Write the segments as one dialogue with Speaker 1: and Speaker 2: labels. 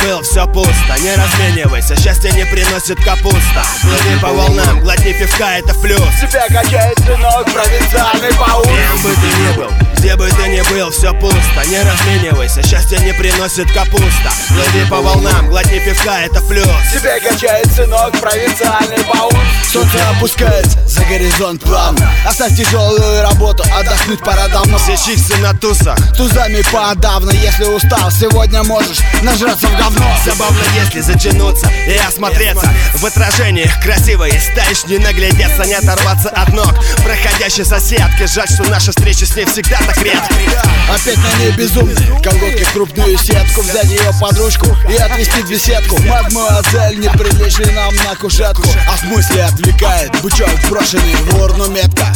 Speaker 1: был, все пусто. Не разменивайся, счастье не приносит капуста. Плыви по волнам, глотни пивка, это флюс.
Speaker 2: Тебя качает сынок, провинциальный паук.
Speaker 1: Кем бы ты ни был, где бы ты ни был, все пусто. Не разменивайся, счастье не приносит капуста. Плыви по волнам, глотни пивка, это флюс.
Speaker 2: Тебя качает сынок, провинциальный паук.
Speaker 3: Солнце опускается, за горизонт плавно. Оставь тяжелую работу, отдохнуть пора давно.
Speaker 1: Все чиксы на тусах,
Speaker 3: Тузами подавно, если устал, сегодня можешь нажраться в говно.
Speaker 1: забавно, если затянуться и осмотреться в отражениях красивой стаешь, не наглядеться, не оторваться от ног проходящей соседки. Жаль, что наша встреча с ней всегда так редко.
Speaker 3: Опять на ней безумный, колготки в крупную сетку. Взять ее под ручку и отвезти в беседку. Мадмуазель, не прилечь ли нам на кушетку? А в мысли отвлекает бычок, брошенный в урну метка.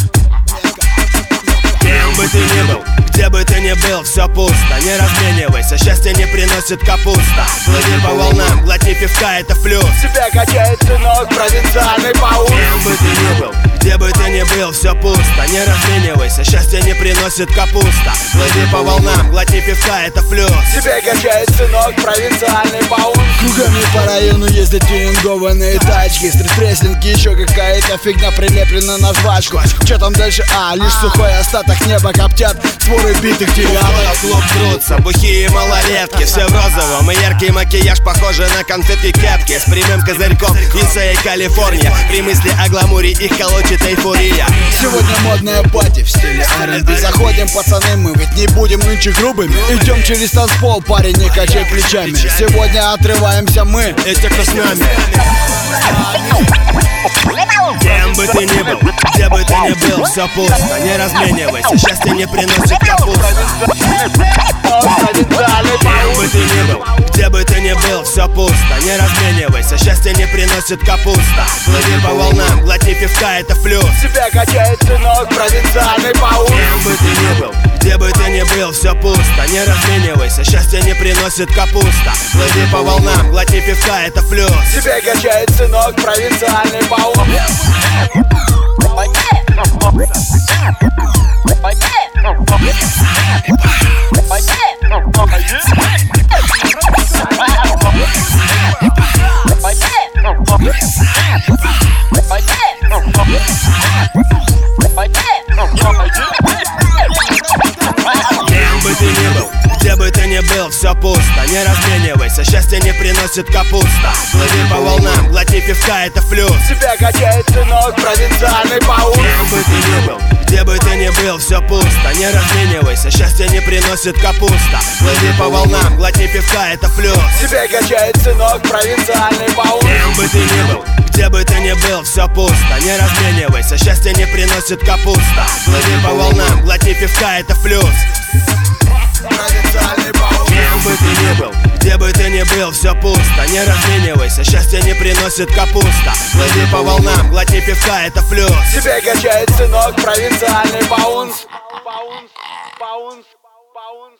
Speaker 1: Кем бы ты ни был, где бы ты ни был, все пусто. Не разменивайся, счастье не приносит капуста. Плыви по волнам, глотни пивка, это флюс.
Speaker 2: Тебя качает сынок, провинциальный паук.
Speaker 1: Кем бы ты ни был, где бы ты ни был, все пусто. Не разменивайся, счастье не приносит капуста. Плыви по волнам, глотни пивка, это флюс.
Speaker 2: Тебя качает сынок, провинциальный паук.
Speaker 3: Кругами по району ездят тюнингованные тачки. Стрит-прессинг, еще какая-то фигня прилеплена на жвачку. Че там дальше? Лишь сухой остаток неба коптят своры битых девяток.
Speaker 1: Клуб трутся, бухие малолетки, все в розовом, и яркий макияж похожий на конфетки кепки. С прямым козырьком Иса и Калифорния. При мысли о гламуре их колочит эйфория.
Speaker 3: Сегодня модная пати в стиле R&B. Заходим, пацаны, мы ведь не будем нынче грубыми. Идем через танцпол, парень, не качай плечами. Сегодня отрываемся мы,
Speaker 1: эти, кто с нами. Кем бы ты ни был, где бы ты ни был, все пусто. Не разменивайся, счастье не приносит капуста. Кем бы ты ни был, где бы ты ни был, все пусто. Не разменивайся, счастье не приносит капуста. Плыви по волнам, глотни пивка, это флюс.
Speaker 2: Тебя качает сынок, провинциальный паук.
Speaker 1: Кем бы ты ни был, где бы ты ни был, все пусто. Не разменивайся, счастье не приносит капуста. Плыви по волнам, глотни пивка, это флюс.
Speaker 2: Тебя качает сынок, провинциальный паук.
Speaker 1: Кем бы ты ни был, где бы ты ни был, все пусто. Не разменивайся, счастье не приносит капуста. Плыви по волнам, глотни пивка, это флюс.
Speaker 2: Тебя качает сынок, провинциальный паук.
Speaker 1: Кем бы ты ни был, где бы ты ни был, все пусто. Не разменивайся, счастье не приносит капуста. Плыви по волнам, глотни пивка, это флюс.
Speaker 2: Тебя качает сынок, провинциальный паук.
Speaker 1: Кем бы ты ни был, где бы ты ни был, все пусто. Не разменивайся, счастье не приносит капуста. Плыви по волнам, глотни пивка, это флюс.
Speaker 2: Провинциальный паук.
Speaker 1: Кем бы ты ни был, где бы ты ни был, все пусто. Не разменивайся, счастье не приносит капуста. Плыви по волнам, глотни пивка, это флюс.
Speaker 2: Тебя качает сынок, провинциальный паунс. Паунс, паунс, паунс.